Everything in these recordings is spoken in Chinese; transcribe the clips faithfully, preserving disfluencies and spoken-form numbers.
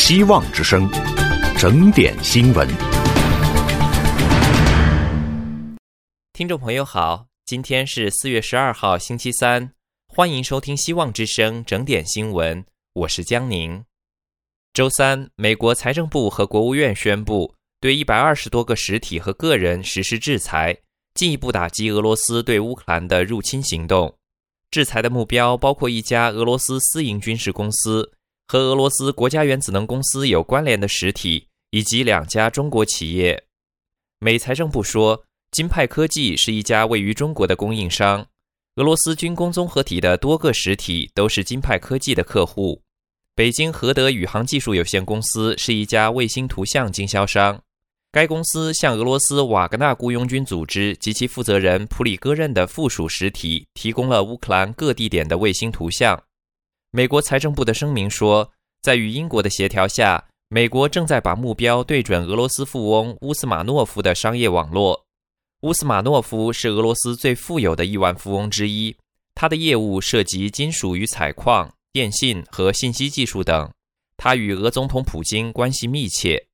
希望之声，整点新闻。 听众朋友好，今天是四月十二号星期三，欢迎收听希望之声整点新闻，我是江宁。周三，美国财政部和国务院宣布对一百二十多个实体和个人实施制裁，进一步打击俄罗斯对乌克兰的入侵行动。制裁的目标包括一家俄罗斯私营军事公司和俄罗斯国家原子能公司有关联的实体，以及两家中国企业。美财政部说，金派科技是一家位于中国的供应商，俄罗斯军工综合体的多个实体都是金派科技的客户。北京和德宇航技术有限公司是一家卫星图像经销商，该公司向俄罗斯瓦格纳雇佣军组织及其负责人普里戈任的附属实体提供了乌克兰各地点的卫星图像。美国财政部的声明说，在与英国的协调下，美国正在把目标对准俄罗斯富翁乌斯马诺夫的商业网络。乌斯马诺夫是俄罗斯最富有的亿万富翁之一，他的业务涉及金属与采矿、电信和信息技术等，他与俄总统普京关系密切。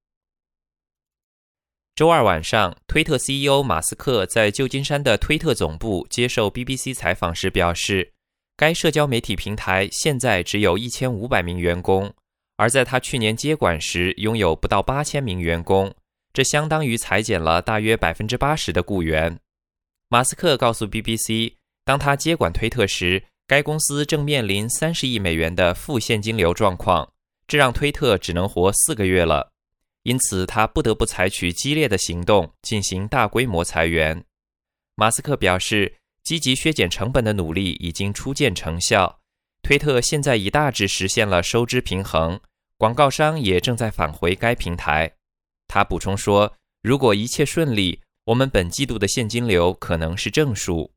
周二晚上，推特 C E O 马斯克在旧金山的推特总部接受 B B C 采访时表示，该社交媒体平台现在只有一千五百名员工，而在他去年接管时拥有不到八千名员工，这相当于裁减了大约 百分之八十 的雇员。马斯克告诉 B B C， 当他接管推特时，该公司正面临三十亿美元的负现金流状况，这让推特只能活四个月了。因此他不得不采取激烈的行动进行大规模裁员。马斯克表示，积极削减成本的努力已经初见成效，推特现在已大致实现了收支平衡，广告商也正在返回该平台。他补充说，如果一切顺利，我们本季度的现金流可能是正数。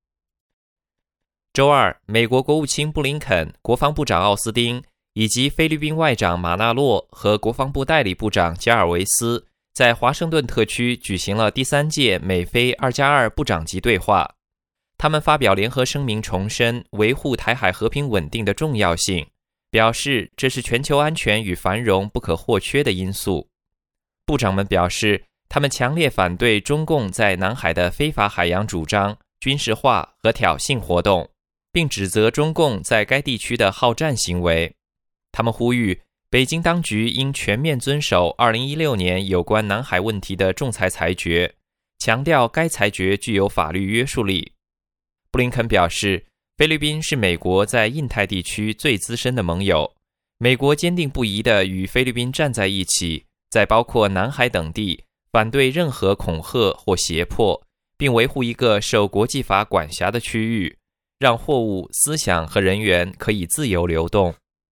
周二，美国国务卿布林肯、国防部长奥斯汀以及菲律宾外长马纳洛和国防部代理部长加尔维斯在华盛顿特区举行了第三届美菲二加二部长级对话。他们发表联合声明，重申维护台海和平稳定的重要性，表示这是全球安全与繁荣不可或缺的因素。部长们表示，他们强烈反对中共在南海的非法海洋主张、军事化和挑衅活动，并指责中共在该地区的好战行为。他们呼吁北京当局应全面遵守二零一六年有关南海问题的仲裁裁决，强调该裁决具有法律约束力。布林肯表示，菲律宾是美国在印太地区最资深的盟友，美国坚定不移地与菲律宾站在一起，在包括南海等地反对任何恐吓或胁迫，并维护一个受国际法管辖的区域，让货物、思想和人员可以自由流动。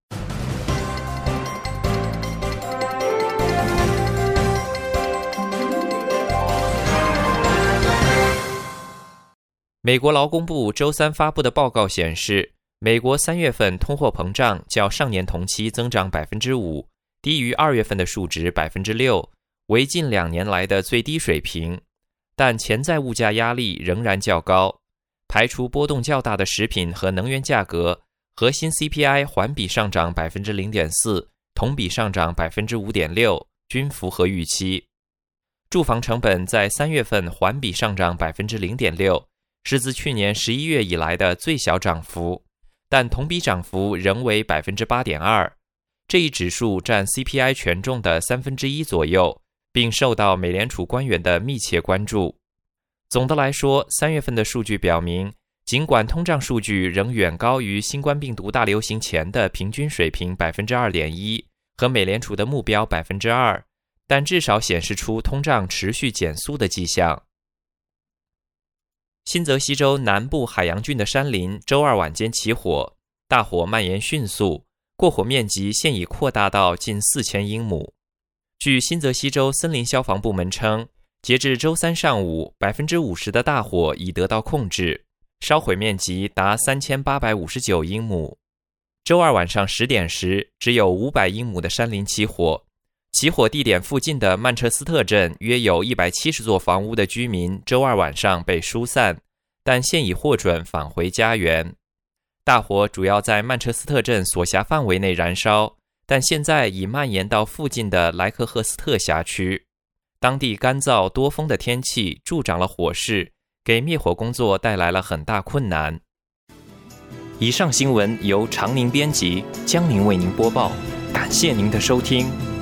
美国劳工部周三发布的报告显示，美国三月份通货膨胀较上年同期增长 百分之五， 低于二月份的数值 百分之六， 为近两年来的最低水平，但潜在物价压力仍然较高。排除波动较大的食品和能源价格，核心 C P I 环比上涨 百分之零点四， 同比上涨 百分之五点六， 均符合预期。住房成本在三月份环比上涨 百分之零点六，是自去年十一月以来的最小涨幅，但同比涨幅仍为 百分之八点二。 这一指数占 C P I 权重的三分之一左右，并受到美联储官员的密切关注。总的来说，三月份的数据表明，尽管通胀数据仍远高于新冠病毒大流行前的平均水平 百分之二点一 和美联储的目标 百分之二， 但至少显示出通胀持续减速的迹象。新泽西州南部海洋郡的山林周二晚间起火，大火蔓延迅速，过火面积现已扩大到近四千英亩。据新泽西州森林消防部门称，截至周三上午 百分之五十 的大火已得到控制，烧毁面积达三千八百五十九英亩。周二晚上十点时，只有五百英亩的山林起火，起火地点附近的曼彻斯特镇约有一百七十座房屋的居民周二晚上被疏散，但现已获准返回家园。大火主要在曼彻斯特镇所辖范围内燃烧， 但现在已蔓延到附近的莱克赫斯特辖区。当地干燥多风的天气助长了火势，给灭火工作带来了很大困难。以上新闻由常宁编辑，江宁为您播报，感谢您的收听。